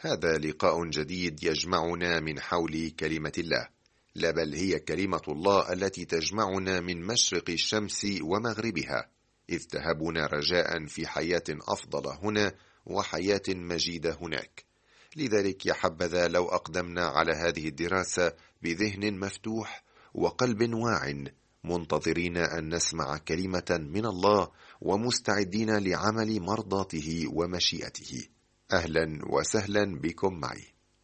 هذا لقاء جديد يجمعنا من حول كلمة الله، لا بل هي كلمة الله التي تجمعنا من مشرق الشمس ومغربها، إذ تهبنا رجاء في حياة أفضل هنا وحياة مجيدة هناك. لذلك يا حبذا لو أقدمنا على هذه الدراسة بذهن مفتوح وقلب واع، منتظرين أن نسمع كلمة من الله ومستعدين لعمل مرضاته ومشيئته. أهلا وسهلا بكم معي.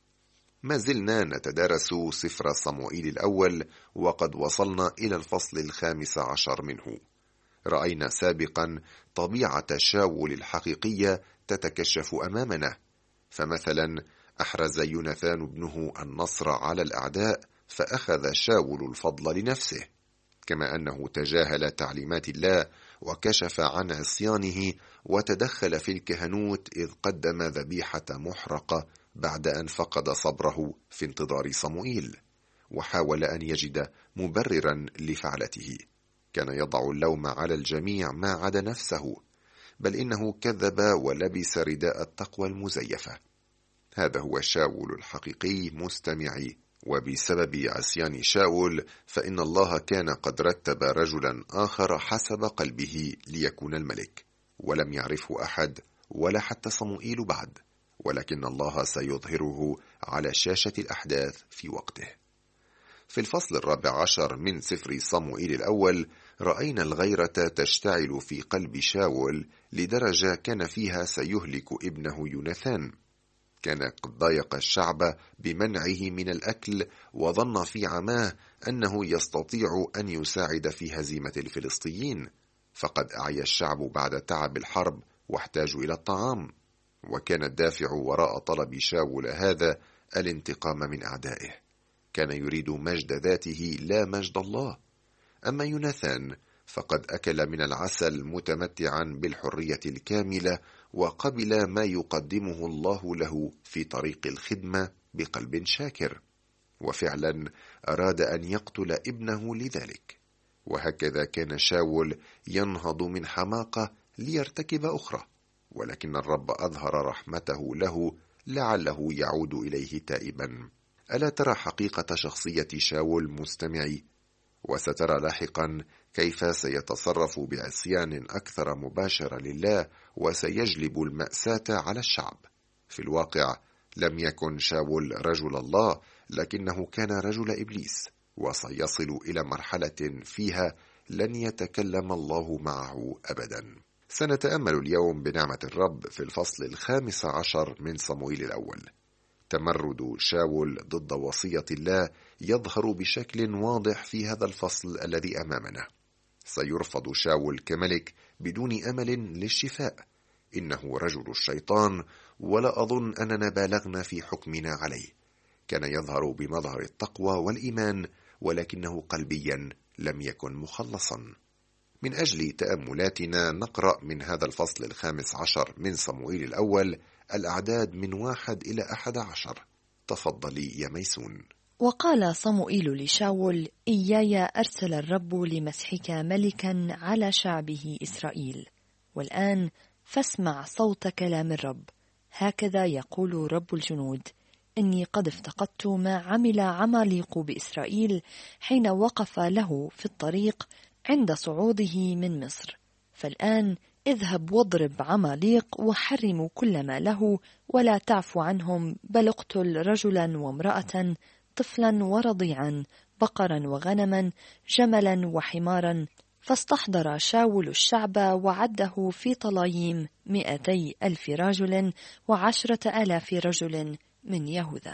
ما زلنا نتدارس سفر صموئيل الأول، وقد وصلنا إلى الفصل 15 منه. رأينا سابقا طبيعة شاول الحقيقية تتكشف أمامنا، فمثلا أحرز يوناثان ابنه النصر على الأعداء فأخذ شاول الفضل لنفسه، كما أنه تجاهل تعليمات الله وكشف عن عصيانه وتدخل في الكهنوت إذ قدم ذبيحة محرقة بعد أن فقد صبره في انتظار صموئيل، وحاول أن يجد مبررا لفعلته. كان يضع اللوم على الجميع ما عدا نفسه، بل إنه كذب ولبس رداء التقوى المزيفة. هذا هو شاول الحقيقي مستمعي، وبسبب عصيان شاول فإن الله كان قد رتب رجلا آخر حسب قلبه ليكون الملك، ولم يعرفه أحد ولا حتى صموئيل بعد، ولكن الله سيظهره على شاشة الأحداث في وقته. في الفصل 14 من سفر صموئيل الأول رأينا الغيرة تشتعل في قلب شاول لدرجة كان فيها سيهلك ابنه يوناثان. كان قد ضايق الشعب بمنعه من الأكل، وظن في عماه أنه يستطيع أن يساعد في هزيمة الفلسطينيين، فقد أعيا الشعب بعد تعب الحرب واحتاجوا إلى الطعام، وكان الدافع وراء طلب شاول هذا الانتقام من أعدائه. كان يريد مجد ذاته لا مجد الله. أما يوناثان فقد أكل من العسل متمتعا بالحرية الكاملة، وقبل ما يقدمه الله له في طريق الخدمة بقلب شاكر، وفعلا أراد أن يقتل ابنه لذلك. وهكذا كان شاول ينهض من حماقة ليرتكب أخرى، ولكن الرب أظهر رحمته له لعله يعود إليه تائبا. ألا ترى حقيقة شخصية شاول مستمعي؟ وسترى لاحقا كيف سيتصرف بعصيان أكثر مباشرة لله، وسيجلب المأساة على الشعب. في الواقع لم يكن شاول رجل الله، لكنه كان رجل إبليس، وسيصل إلى مرحلة فيها لن يتكلم الله معه أبدا. سنتأمل اليوم بنعمة الرب في الفصل 15 من صموئيل الأول. تمرد شاول ضد وصية الله يظهر بشكل واضح في هذا الفصل الذي أمامنا. سيرفض شاول كملك بدون أمل للشفاء. إنه رجل الشيطان، ولا أظن أننا بالغنا في حكمنا عليه. كان يظهر بمظهر التقوى والإيمان، ولكنه قلبيا لم يكن مخلصا. من أجل تأملاتنا نقرأ من هذا الفصل 15 من صموئيل الأول الأعداد من 1 إلى 11. تفضلي يا ميسون. وقال صموئيل لشاول: إياي أرسل الرب لمسحك ملكا على شعبه إسرائيل، والآن فاسمع صوت كلام الرب. هكذا يقول رب الجنود: إني قد افتقدت ما عمل عماليق بإسرائيل حين وقف له في الطريق عند صعوده من مصر. فالآن اذهب واضرب عماليق وحرموا كل ما له، ولا تعفو عنهم، بل اقتل رجلا وامرأة، طفلا ورضيعا، بقرا وغنما، جملا وحمارا. فاستحضر شاول الشعب وعده في طلايم 200,000 رجل و10,000 رجل من يهوذا.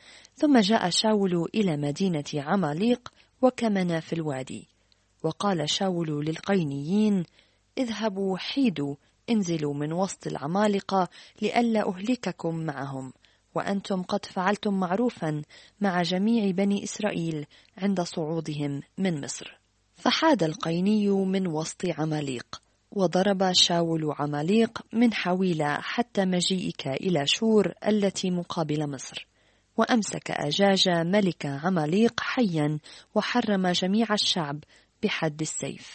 ثم جاء شاول إلى مدينة عماليق وكمن في الوادي. وقال شاول للقينيين: اذهبوا حيدوا، انزلوا من وسط العمالقة لئلا أهلككم معهم، وأنتم قد فعلتم معروفا مع جميع بني إسرائيل عند صعودهم من مصر. فحاد القيني من وسط عماليق، وضرب شاول عماليق من حويلة حتى مجيئك إلى شور التي مقابل مصر، وأمسك أجاج ملك عماليق حيا، وحرم جميع الشعب بحد السيف.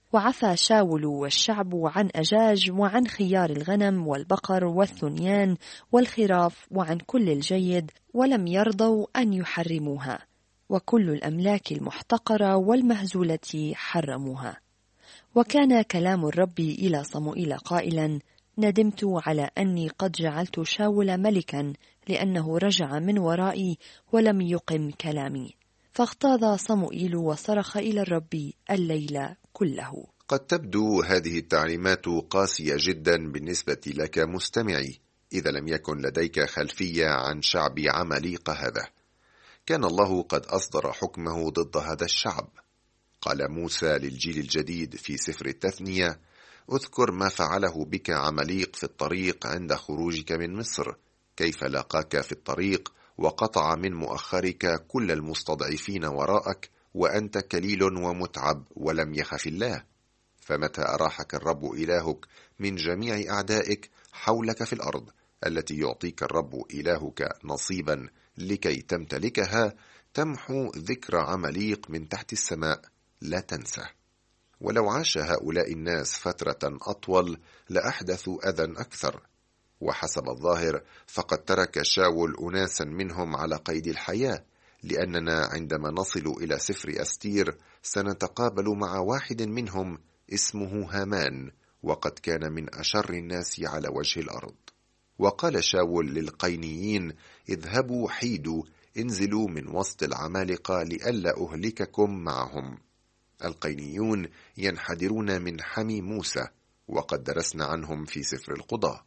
وعفى شاول والشعب عن أجاج وعن خيار الغنم والبقر والثنيان والخراف وعن كل الجيد، ولم يرضوا أن يحرموها، وكل الأملاك المحتقرة والمهزولة حرموها. وكان كلام الرب إلى صموئيل قائلا: ندمت على أني قد جعلت شاول ملكا، لأنه رجع من ورائي ولم يقم كلامي. فاغتاظ صموئيل وصرخ إلى الرب الليل كله. قد تبدو هذه التعليمات قاسية جدا بالنسبة لك مستمعي، إذا لم يكن لديك خلفية عن شعب عماليق هذا. كان الله قد أصدر حكمه ضد هذا الشعب. قال موسى للجيل الجديد في سفر التثنية: اذكر ما فعله بك عماليق في الطريق عند خروجك من مصر، كيف لاقاك في الطريق وقطع من مؤخرك كل المستضعفين وراءك، وأنت كليل ومتعب ولم يخف الله. فمتى أراحك الرب إلهك من جميع أعدائك حولك في الأرض التي يعطيك الرب إلهك نصيبا لكي تمتلكها، تمحو ذكر عماليق من تحت السماء، لا تنسى. ولو عاش هؤلاء الناس فترة أطول لأحدثوا أذى أكثر، وحسب الظاهر فقد ترك شاول أناسا منهم على قيد الحياة، لأننا عندما نصل إلى سفر أستير سنتقابل مع واحد منهم اسمه هامان، وقد كان من أشر الناس على وجه الأرض. وقال شاول للقينيين: اذهبوا حيدوا، انزلوا من وسط العمالقة لئلا أهلككم معهم. القينيون ينحدرون من حمي موسى، وقد درسنا عنهم في سفر القضاء.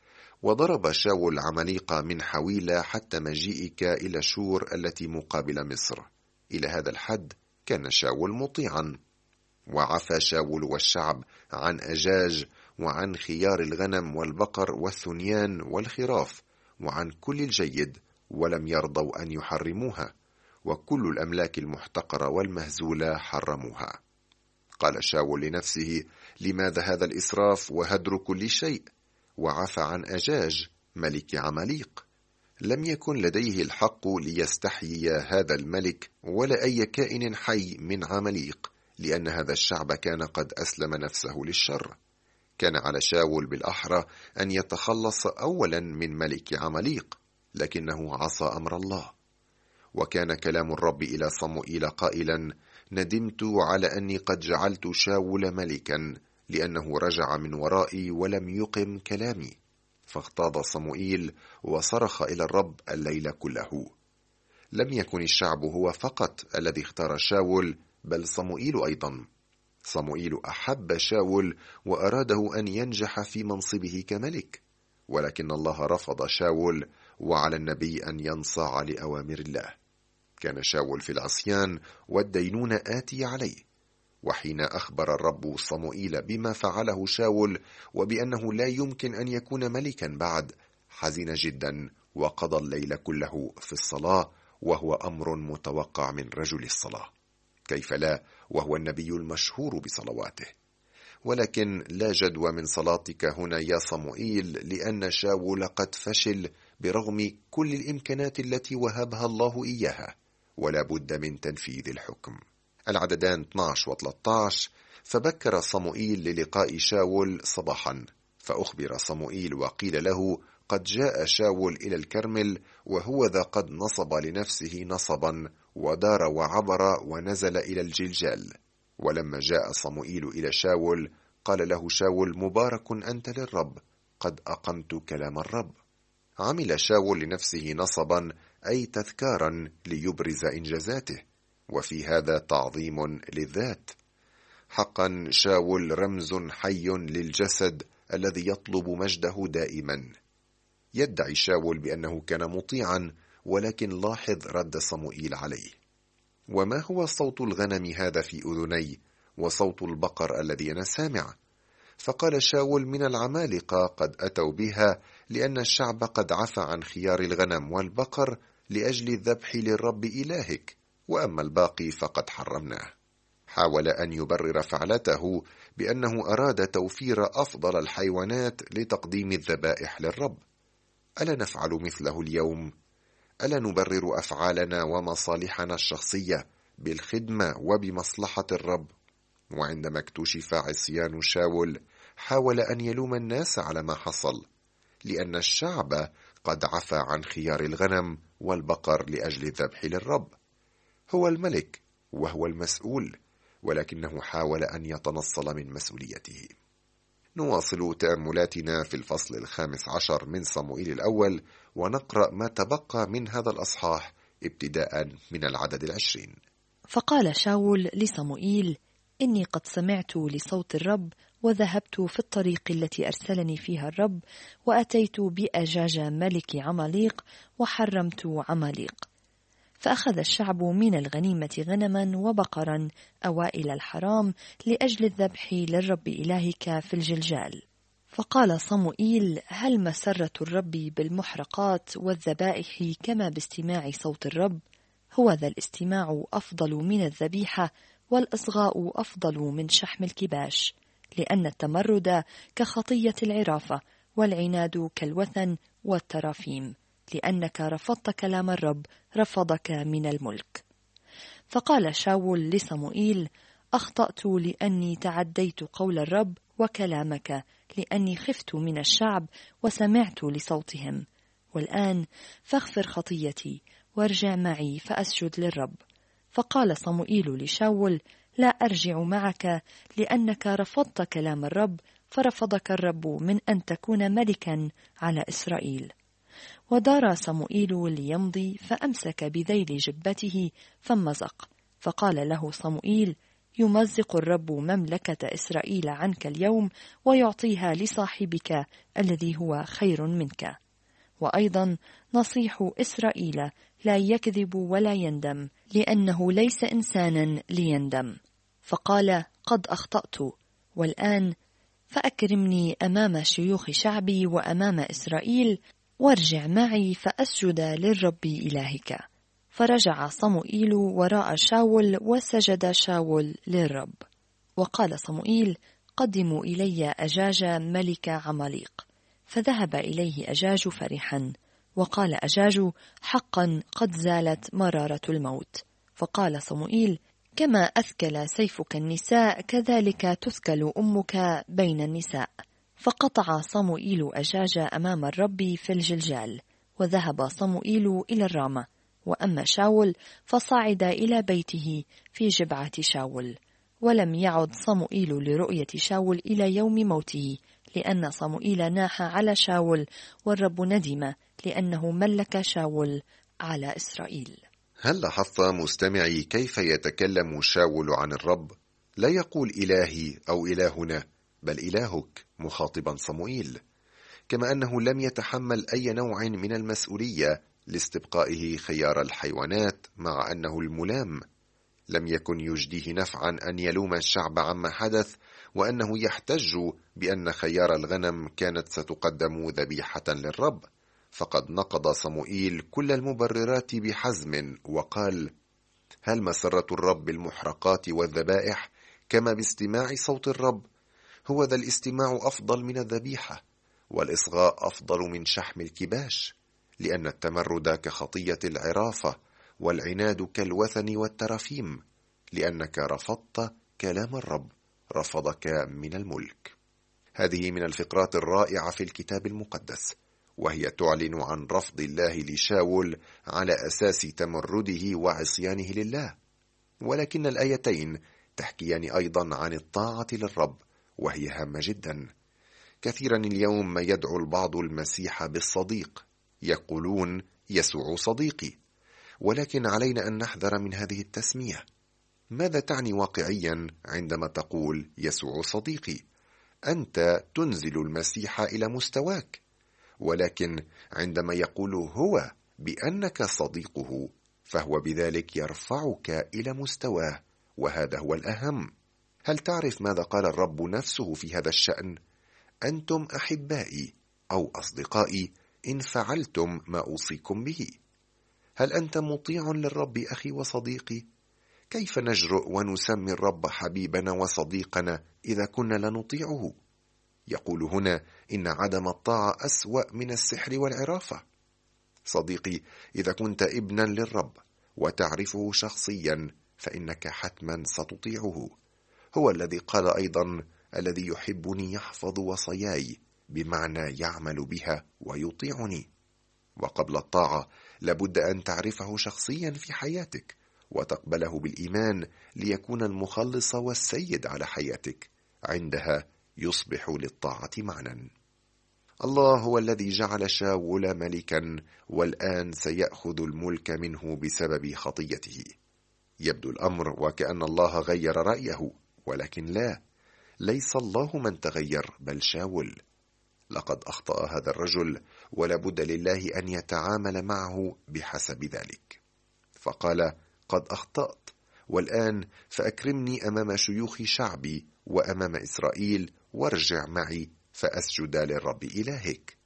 وضرب شاول عماليق من حويلة حتى مجيئك إلى شور التي مقابل مصر. إلى هذا الحد كان شاول مطيعا. وعفى شاول والشعب عن أجاج وعن خيار الغنم والبقر والثنيان والخراف وعن كل الجيد، ولم يرضوا أن يحرموها، وكل الأملاك المحتقرة والمهزولة حرموها. قال شاول لنفسه: لماذا هذا الإسراف وهدر كل شيء؟ وعفى عن أجاج ملك عماليق. لم يكن لديه الحق ليستحيي هذا الملك ولا أي كائن حي من عماليق، لأن هذا الشعب كان قد أسلم نفسه للشر. كان على شاول بالأحرى أن يتخلص أولا من ملك عماليق، لكنه عصى أمر الله. وكان كلام الرب إلى صموئيل قائلا: ندمت على أني قد جعلت شاول ملكا، لأنه رجع من ورائي ولم يقم كلامي. فاغتاظ صموئيل وصرخ إلى الرب الليل كله. لم يكن الشعب هو فقط الذي اختار شاول، بل صموئيل أيضا. صموئيل أحب شاول وأراده أن ينجح في منصبه كملك، ولكن الله رفض شاول، وعلى النبي أن ينصاع لأوامر الله. كان شاول في العصيان والدينونة آتي عليه. وحين أخبر الرب صموئيل بما فعله شاول وبأنه لا يمكن أن يكون ملكا بعد، حزن جدا وقضى الليل كله في الصلاة، وهو أمر متوقع من رجل الصلاة. كيف لا وهو النبي المشهور بصلواته؟ ولكن لا جدوى من صلاتك هنا يا صموئيل، لأن شاول قد فشل برغم كل الإمكانات التي وهبها الله إياها، ولا بد من تنفيذ الحكم. العددان 12 و13: فبكر صموئيل للقاء شاول صباحا، فأخبر صموئيل وقيل له: قد جاء شاول إلى الكرمل، وهو ذا قد نصب لنفسه نصبا، ودار وعبر ونزل إلى الجلجال. ولما جاء صموئيل إلى شاول قال له شاول: مبارك أنت للرب، قد أقمت كلام الرب. عمل شاول لنفسه نصبا، أي تذكارا ليبرز إنجازاته، وفي هذا تعظيم للذات. حقا شاول رمز حي للجسد الذي يطلب مجده دائما. يدعي شاول بأنه كان مطيعا، ولكن لاحظ رد صموئيل عليه: وما هو صوت الغنم هذا في أذني، وصوت البقر الذي أنا سامع؟ فقال شاول: من العمالقة قد أتوا بها، لأن الشعب قد عفى عن خيار الغنم والبقر لأجل الذبح للرب إلهك، وأما الباقي فقد حرمناه. حاول أن يبرر فعلته بأنه أراد توفير أفضل الحيوانات لتقديم الذبائح للرب. ألا نفعل مثله اليوم؟ ألا نبرر أفعالنا ومصالحنا الشخصية بالخدمة وبمصلحة الرب؟ وعندما اكتشف عصيان شاول حاول أن يلوم الناس على ما حصل، لأن الشعب قد عفى عن خيار الغنم والبقر لأجل الذبح للرب. هو الملك وهو المسؤول، ولكنه حاول أن يتنصل من مسؤوليته. نواصل تأملاتنا في الفصل 15 من صموئيل الأول، ونقرأ ما تبقى من هذا الأصحاح ابتداء من العدد 20. فقال شاول لصموئيل: إني قد سمعت لصوت الرب، وذهبت في الطريق التي أرسلني فيها الرب، وأتيت بأجاج ملك عماليق وحرمت عماليق. فأخذ الشعب من الغنيمة غنما وبقرا أوائل الحرام لأجل الذبح للرب إلهك في الجلجال. فقال صموئيل: هل مسرة الرب بالمحرقات والذبائح كما باستماع صوت الرب؟ هو ذا الاستماع أفضل من الذبيحة، والإصغاء أفضل من شحم الكباش، لأن التمرد كخطية العرافة، والعناد كالوثن والترافيم، لأنك رفضت كلام الرب رفضك من الملك. فقال شاول لصموئيل: أخطأت لأني تعديت قول الرب وكلامك، لأني خفت من الشعب وسمعت لصوتهم. والآن فاغفر خطيتي وارجع معي فأسجد للرب. فقال صموئيل لشاول: لا أرجع معك، لأنك رفضت كلام الرب، فرفضك الرب من أن تكون ملكا على إسرائيل. ودار صموئيل ليمضي، فأمسك بذيل جبته فمزق. فقال له صموئيل: يمزق الرب مملكة إسرائيل عنك اليوم، ويعطيها لصاحبك الذي هو خير منك. وأيضا نصيح إسرائيل لا يكذب ولا يندم، لأنه ليس إنسانا ليندم. فقال: قد أخطأت، والآن فأكرمني أمام شيوخ شعبي وأمام إسرائيل، وارجع معي فأسجد للرب إلهك. فرجع صموئيل وراء شاول، وسجد شاول للرب. وقال صموئيل: قدموا إلي أجاج ملك عماليق. فذهب إليه أجاج فرحا، وقال أجاج: حقا قد زالت مرارة الموت. فقال صموئيل: كما أثكل سيفك النساء، كذلك تثكل أمك بين النساء. فقطع صموئيل أجاج أمام الرب في الجلجال، وذهب صموئيل إلى الرامة. وأما شاول فصعد إلى بيته في جبعة شاول. ولم يعد صموئيل لرؤية شاول إلى يوم موته، لأن صموئيل ناح على شاول، والرب ندم لأنه ملك شاول على إسرائيل. هل لاحظت مستمعي كيف يتكلم شاول عن الرب؟ لا يقول إلهي أو إلهنا، بل إلهك، مخاطبا صموئيل. كما أنه لم يتحمل أي نوع من المسؤولية لاستبقائه خيار الحيوانات، مع أنه الملام. لم يكن يجديه نفعا أن يلوم الشعب عما حدث، وأنه يحتج بأن خيار الغنم كانت ستقدم ذبيحة للرب. فقد نقض صموئيل كل المبررات بحزم وقال: هل مسرة الرب بالمحرقات والذبائح كما باستماع صوت الرب؟ هو ذا الاستماع أفضل من الذبيحة، والإصغاء أفضل من شحم الكباش، لأن التمرد كخطية العرافة، والعناد كالوثن والترافيم، لأنك رفضت كلام الرب رفضك من الملك. هذه من الفقرات الرائعة في الكتاب المقدس، وهي تعلن عن رفض الله لشاول على أساس تمرده وعصيانه لله. ولكن الآيتين تحكيان أيضا عن الطاعة للرب، وهي هامة جدا. كثيرا اليوم ما يدعو البعض المسيح بالصديق، يقولون يسوع صديقي، ولكن علينا أن نحذر من هذه التسمية. ماذا تعني واقعيا عندما تقول يسوع صديقي؟ أنت تنزل المسيح إلى مستواك، ولكن عندما يقول هو بأنك صديقه، فهو بذلك يرفعك إلى مستواه، وهذا هو الأهم. هل تعرف ماذا قال الرب نفسه في هذا الشأن؟ أنتم أحبائي أو أصدقائي إن فعلتم ما أوصيكم به. هل أنت مطيع للرب أخي وصديقي؟ كيف نجرؤ ونسمي الرب حبيبنا وصديقنا إذا كنا لا نطيعه؟ يقول هنا إن عدم الطاعة أسوأ من السحر والعرافة. صديقي، إذا كنت ابنا للرب وتعرفه شخصيا، فإنك حتما ستطيعه. هو الذي قال أيضا: الذي يحبني يحفظ وصاياي، بمعنى يعمل بها ويطيعني. وقبل الطاعة لابد أن تعرفه شخصيا في حياتك وتقبله بالإيمان ليكون المخلص والسيد على حياتك. عندها يصبح للطاعة معنى. الله هو الذي جعل شاول ملكا، والآن سيأخذ الملك منه بسبب خطيته. يبدو الأمر وكأن الله غير رأيه، ولكن لا، ليس الله من تغير بل شاول. لقد أخطأ هذا الرجل، ولابد لله أن يتعامل معه بحسب ذلك. فقال: قد أخطأت، والآن فأكرمني أمام شيوخ شعبي وأمام إسرائيل، وارجع معي فأسجد للرب إلهك.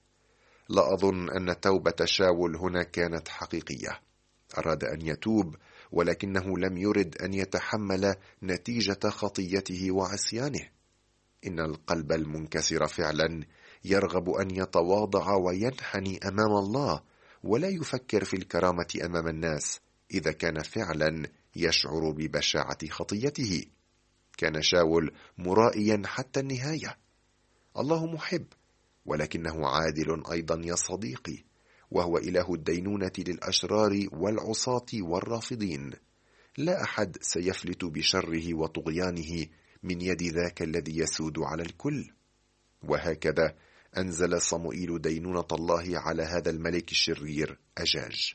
لا أظن أن توبة شاول هنا كانت حقيقية. أراد أن يتوب، ولكنه لم يرد أن يتحمل نتيجة خطيته وعصيانه. إن القلب المنكسر فعلا يرغب أن يتواضع وينحني أمام الله، ولا يفكر في الكرامة أمام الناس إذا كان فعلا يشعر ببشاعة خطيته. كان شاول مرائيا حتى النهاية. الله محب، ولكنه عادل أيضا يا صديقي، وهو إله الدينونة للأشرار والعصاة والرافضين. لا أحد سيفلت بشره وطغيانه من يد ذاك الذي يسود على الكل. وهكذا أنزل صموئيل دينونة الله على هذا الملك الشرير أجاج.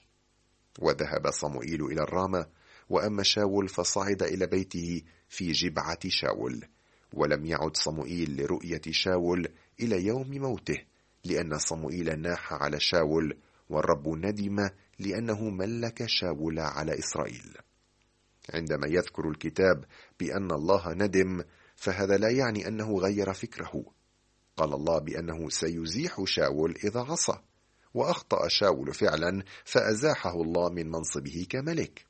وذهب صموئيل إلى الرامة، وأما شاول فصعد إلى بيته في جبعة شاول. ولم يعد صموئيل لرؤية شاول إلى يوم موته، لأن صموئيل ناح على شاول، والرب ندم لأنه ملك شاول على إسرائيل. عندما يذكر الكتاب بأن الله ندم، فهذا لا يعني أنه غير فكره. قال الله بأنه سيزيح شاول إذا عصى، وأخطأ شاول فعلا فأزاحه الله من منصبه كملك.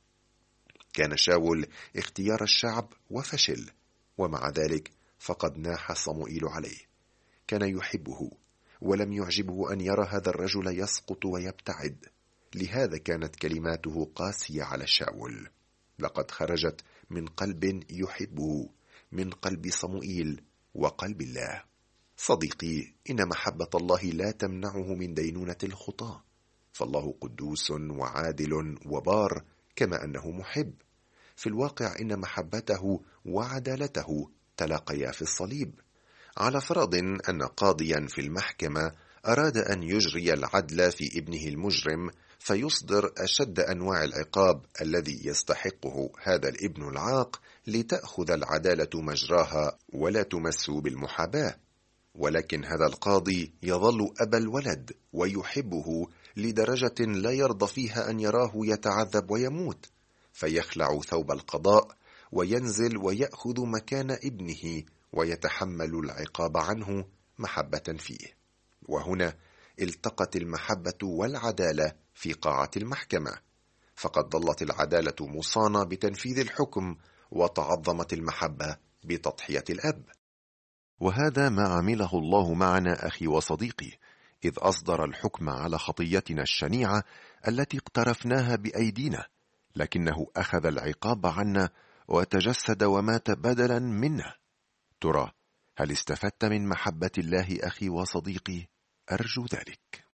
كان شاول اختيار الشعب وفشل، ومع ذلك فقد ناح صموئيل عليه. كان يحبه، ولم يعجبه أن يرى هذا الرجل يسقط ويبتعد. لهذا كانت كلماته قاسية على شاول. لقد خرجت من قلب يحبه، من قلب صموئيل وقلب الله. صديقي، إن محبة الله لا تمنعه من دينونة الخطاة، فالله قدوس وعادل وبار كما أنه محب. في الواقع إن محبته وعدالته تلاقيا في الصليب. على فرض أن قاضيا في المحكمة أراد أن يجري العدل في ابنه المجرم، فيصدر أشد أنواع العقاب الذي يستحقه هذا الابن العاق، لتأخذ العدالة مجراها ولا تمس بالمحاباة. ولكن هذا القاضي يظل أبا الولد ويحبه لدرجة لا يرضى فيها أن يراه يتعذب ويموت، فيخلع ثوب القضاء وينزل ويأخذ مكان ابنه ويتحمل العقاب عنه محبة فيه. وهنا التقت المحبة والعدالة في قاعة المحكمة، فقد ظلت العدالة مصانة بتنفيذ الحكم، وتعظمت المحبة بتضحية الأب. وهذا ما عمله الله معنا أخي وصديقي، إذ أصدر الحكم على خطيتنا الشنيعة التي اقترفناها بأيدينا، لكنه أخذ العقاب عنا وتجسد ومات بدلا منا. ترى هل استفدت من محبة الله أخي وصديقي؟ أرجو ذلك.